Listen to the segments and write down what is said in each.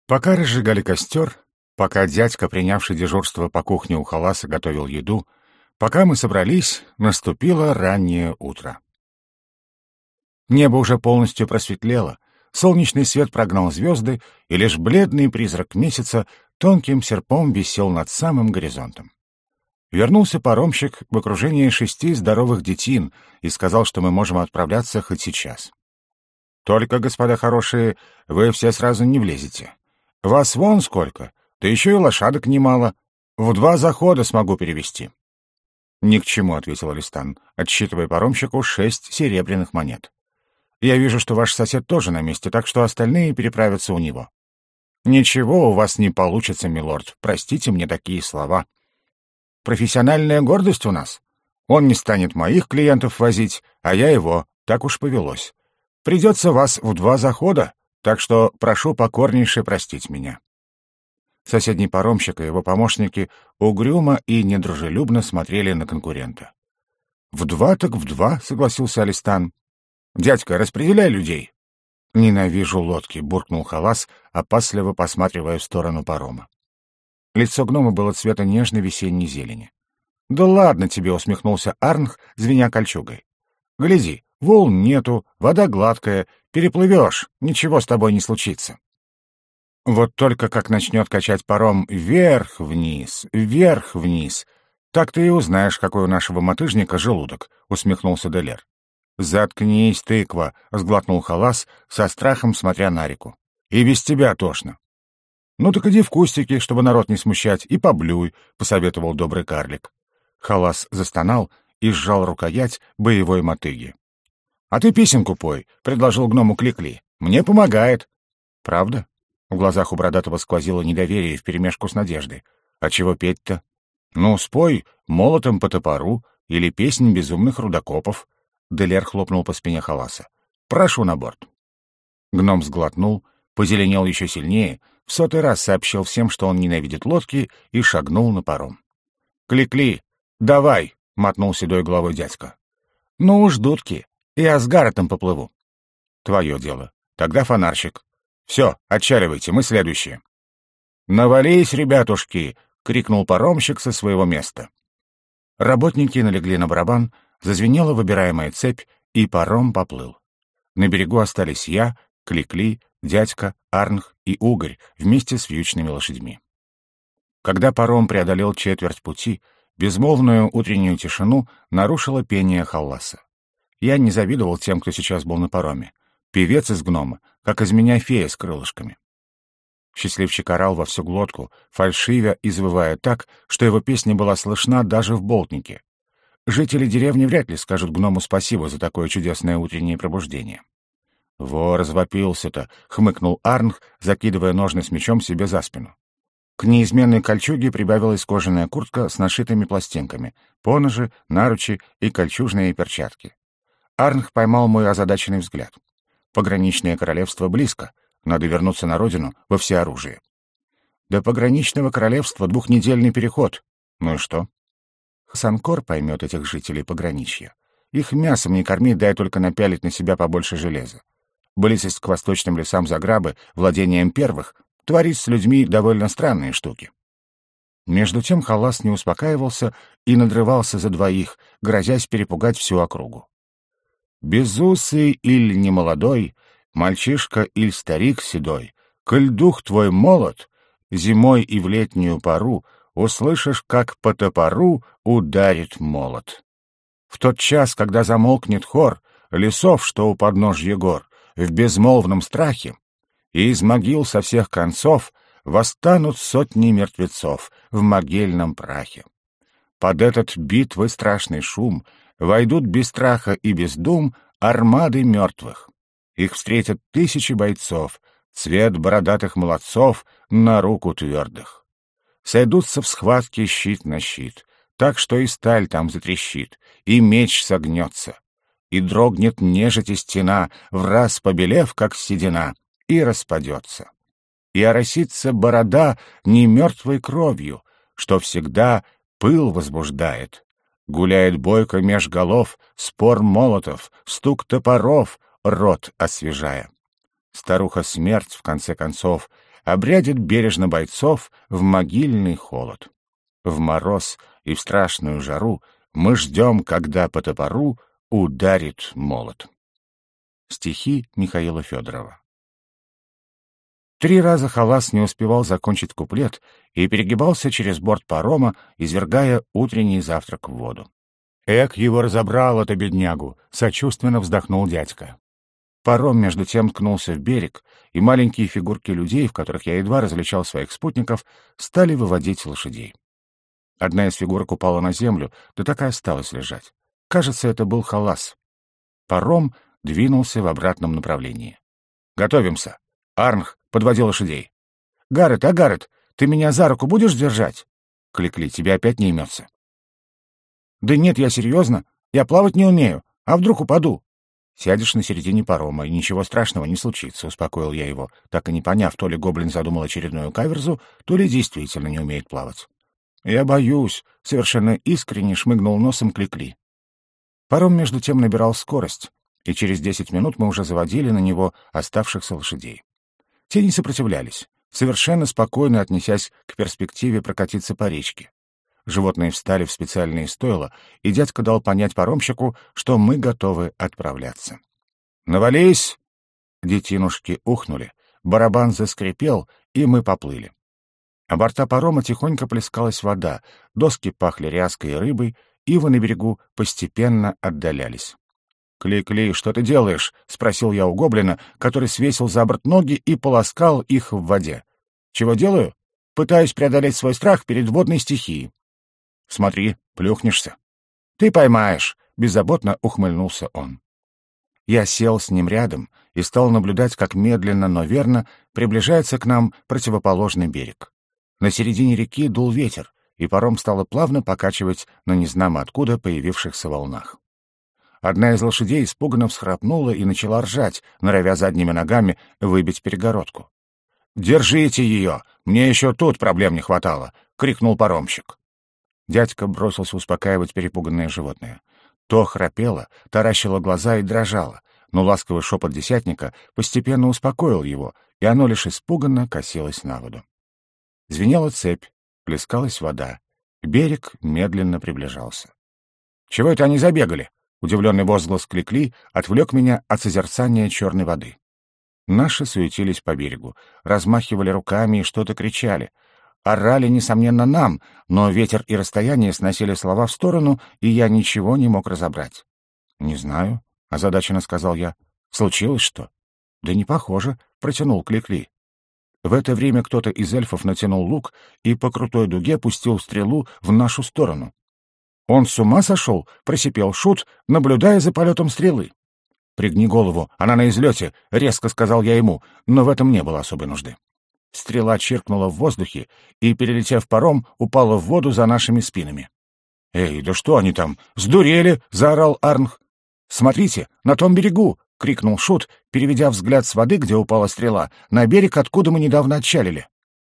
Пока разжигали костер, пока дядька, принявший дежурство по кухне у Халаса, готовил еду, пока мы собрались, наступило раннее утро. Небо уже полностью просветлело, солнечный свет прогнал звезды, и лишь бледный призрак месяца тонким серпом висел над самым горизонтом. Вернулся паромщик в окружении 6 здоровых детин и сказал, что мы можем отправляться хоть сейчас. «Только, господа хорошие, вы все сразу не влезете. Вас вон сколько, да еще и лошадок немало. В 2 захода смогу перевести». «Ни к чему», — ответил Алистан, отсчитывая паромщику 6 серебряных монет. «Я вижу, что ваш сосед тоже на месте, так что остальные переправятся у него». «Ничего у вас не получится, милорд, простите мне такие слова. Профессиональная гордость у нас. Он не станет моих клиентов возить, а я его, так уж повелось. Придется вас в 2 захода, так что прошу покорнейше простить меня». Соседний паромщик и его помощники угрюмо и недружелюбно смотрели на конкурента. «В 2 так в 2», — согласился Алистан. «Дядька, распределяй людей». «Ненавижу лодки», — буркнул Халас, опасливо посматривая в сторону парома. Лицо гнома было цвета нежной весенней зелени. «Да ладно тебе», — усмехнулся Арнх, звеня кольчугой. «Гляди, волн нету, вода гладкая, переплывешь, ничего с тобой не случится». «Вот только как начнет качать паром вверх-вниз, так ты и узнаешь, какой у нашего мотыжника желудок», — усмехнулся Делер. «Заткнись, тыква», — сглотнул Халас, со страхом смотря на реку. «И без тебя тошно». «Ну так иди в кустики, чтобы народ не смущать, и поблюй», — посоветовал добрый карлик. Халас застонал и сжал рукоять боевой мотыги. «А ты песенку пой», — предложил гному Кликли. «Мне помогает». «Правда?» В глазах у Бородатого сквозило недоверие вперемешку с надеждой. «А чего петь-то?» «Ну, спой «Молотом по топору» или «Песнь безумных рудокопов». Делер хлопнул по спине Халаса. «Прошу на борт». Гном сглотнул, позеленел еще сильнее, в 100-й раз сообщил всем, что он ненавидит лодки, и шагнул на паром. «Кликли, давай!» — мотнул седой головой дядька. «Ну уж, дудки, я с Гарретом поплыву». «Твое дело. Тогда фонарщик. Все, отчаливайте, мы следующие». «Навались, ребятушки!» — крикнул паромщик со своего места. Работники налегли на барабан, зазвенела выбираемая цепь, и паром поплыл. На берегу остались я, Кликли, дядька, Арнх и Угорь вместе с вьючными лошадьми. Когда паром преодолел четверть пути, безмолвную утреннюю тишину нарушило пение Халласа. Я не завидовал тем, кто сейчас был на пароме. Певец из гнома, как из меня фея с крылышками. Счастливчик орал во всю глотку, фальшивя и завывая так, что его песня была слышна даже в Болтнике. Жители деревни вряд ли скажут гному спасибо за такое чудесное утреннее пробуждение. «Во, развопился-то!» — хмыкнул Арнх, закидывая ножны с мечом себе за спину. К неизменной кольчуге прибавилась кожаная куртка с нашитыми пластинками, поножи, наручи и кольчужные перчатки. Арнх поймал мой озадаченный взгляд. Пограничное королевство близко, надо вернуться на родину во всеоружие. До пограничного королевства 2-недельный переход. Ну и что? Хасанкор поймет этих жителей пограничья. Их мясом не корми, дай только напялить на себя побольше железа. Близость к восточным лесам Заграбы, владением первых, творит с людьми довольно странные штуки. Между тем Халас не успокаивался и надрывался за двоих, грозясь перепугать всю округу. «Безусый иль немолодой, мальчишка иль старик седой, коль дух твой молод, зимой и в летнюю пору услышишь, как по топору ударит молот». В тот час, когда замолкнет хор лесов, что у подножья гор, в безмолвном страхе, и из могил со всех концов восстанут сотни мертвецов в могильном прахе. Под этот битвы страшный шум войдут без страха и без дум армады мертвых. Их встретят 1000 бойцов, цвет бородатых молодцов на руку твердых. Сойдутся в схватке щит на щит, так что и сталь там затрещит, и меч согнется, и дрогнет нежить и стена, враз побелев, как седина, и распадется. И оросится борода не мертвой кровью, что всегда пыл возбуждает. Гуляет бойко меж голов спор молотов, стук топоров, рот освежая. Старуха-смерть, в конце концов, обрядит бережно бойцов в могильный холод. В мороз и в страшную жару мы ждем, когда по топору ударит молот. Стихи Михаила Федорова. 3 раза Халас не успевал закончить куплет и перегибался через борт парома, извергая утренний завтрак в воду. «Эк, его разобрал это беднягу!» — сочувственно вздохнул дядька. Паром между тем ткнулся в берег, и маленькие фигурки людей, в которых я едва различал своих спутников, стали выводить лошадей. Одна из фигурок упала на землю, да так и осталась лежать. Кажется, это был Халас. Паром двинулся в обратном направлении. «Готовимся! Арнх, подводи лошадей!» Гаррет, ты меня за руку будешь держать?» Кликли, тебе опять не имется. «Да нет, я серьезно. Я плавать не умею. А вдруг упаду?» «Сядешь на середине парома, и ничего страшного не случится», — успокоил я его, так и не поняв, то ли гоблин задумал очередную каверзу, то ли действительно не умеет плавать. «Я боюсь», — совершенно искренне шмыгнул носом Кликли. Паром между тем набирал скорость, и через 10 минут мы уже заводили на него оставшихся лошадей. Те не сопротивлялись, совершенно спокойно отнесясь к перспективе прокатиться по речке. Животные встали в специальные стойла, и дядька дал понять паромщику, что мы готовы отправляться. «Навались!» Детинушки ухнули, барабан заскрипел, и мы поплыли. А борта парома тихонько плескалась вода, доски пахли ряской и рыбой, ивы на берегу постепенно отдалялись. «Кли-кли, что ты делаешь?» — спросил я у гоблина, который свесил за борт ноги и полоскал их в воде. «Чего делаю? Пытаюсь преодолеть свой страх перед водной стихией». «Смотри, плюхнешься». «Ты поймаешь», — беззаботно ухмыльнулся он. Я сел с ним рядом и стал наблюдать, как медленно, но верно приближается к нам противоположный берег. На середине реки дул ветер, и паром стало плавно покачивать на незнамо откуда появившихся волнах. Одна из лошадей испуганно всхрапнула и начала ржать, норовя задними ногами выбить перегородку. «Держите ее! Мне еще тут проблем не хватало!» — крикнул паромщик. Дядька бросился успокаивать перепуганное животное. То храпело, таращило глаза и дрожало, но ласковый шепот десятника постепенно успокоил его, и оно лишь испуганно косилось на воду. Звенела цепь, плескалась вода. Берег медленно приближался. «Чего это они забегали?» — удивленный возглас Кликли отвлек меня от созерцания черной воды. Наши суетились по берегу, размахивали руками и что-то кричали. Орали, несомненно, нам, но ветер и расстояние сносили слова в сторону, и я ничего не мог разобрать. «Не знаю», — озадаченно сказал я. «Случилось что?» «Да не похоже», — протянул Кликли. В это время кто-то из эльфов натянул лук и по крутой дуге пустил стрелу в нашу сторону. «Он с ума сошел?» — просипел Шут, наблюдая за полетом стрелы. «Пригни голову, она на излете», — резко сказал я ему, но в этом не было особой нужды. Стрела чиркнула в воздухе и, перелетев паром, упала в воду за нашими спинами. «Эй, да что они там? Сдурели!» — заорал Арнх. «Смотрите, на том берегу!» — крикнул Шут, переведя взгляд с воды, где упала стрела, на берег, откуда мы недавно отчалили.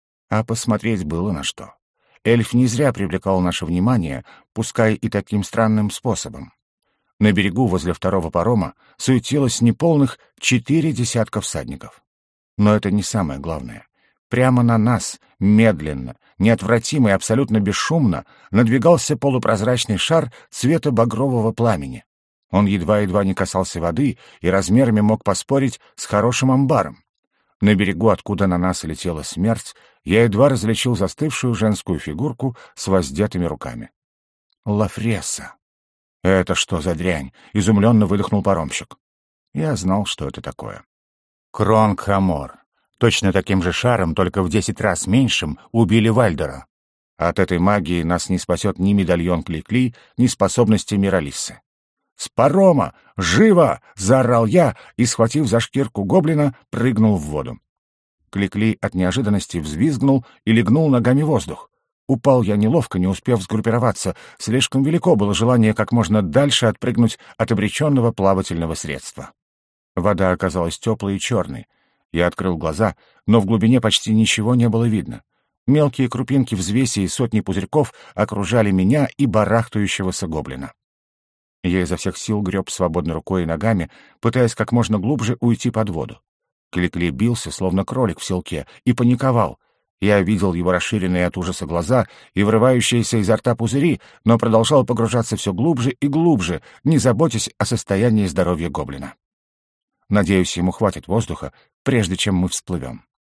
А посмотреть было на что. Эльф не зря привлекал наше внимание, пускай и таким странным способом. На берегу возле второго парома суетилось неполных 4 десятка всадников. Но это не самое главное. Прямо на нас, медленно, неотвратимо и абсолютно бесшумно, надвигался полупрозрачный шар цвета багрового пламени. Он едва-едва не касался воды и размерами мог поспорить с хорошим амбаром. На берегу, откуда на нас летела смерть, я едва различил застывшую женскую фигурку с воздетыми руками. Лафресса. «Это что за дрянь?» — изумленно выдохнул паромщик. Я знал, что это такое. Кронг-Хамор. Точно таким же шаром, только в 10 раз меньшим, убили Вальдера. От этой магии нас не спасет ни медальон Кликли, ни способности Миралиссы. «С парома! Живо!» — заорал я и, схватив за шкирку гоблина, прыгнул в воду. Кликли от неожиданности взвизгнул и легнул ногами в воздух. Упал я неловко, не успев сгруппироваться. Слишком велико было желание как можно дальше отпрыгнуть от обреченного плавательного средства. Вода оказалась теплой и черной. Я открыл глаза, но в глубине почти ничего не было видно. Мелкие крупинки взвеси и сотни пузырьков окружали меня и барахтающегося гоблина. Я изо всех сил греб свободной рукой и ногами, пытаясь как можно глубже уйти под воду. Кликли бился, словно кролик в селке, и паниковал. Я видел его расширенные от ужаса глаза и вырывающиеся изо рта пузыри, но продолжал погружаться все глубже и глубже, не заботясь о состоянии здоровья гоблина. Надеюсь, ему хватит воздуха, прежде чем мы всплывем.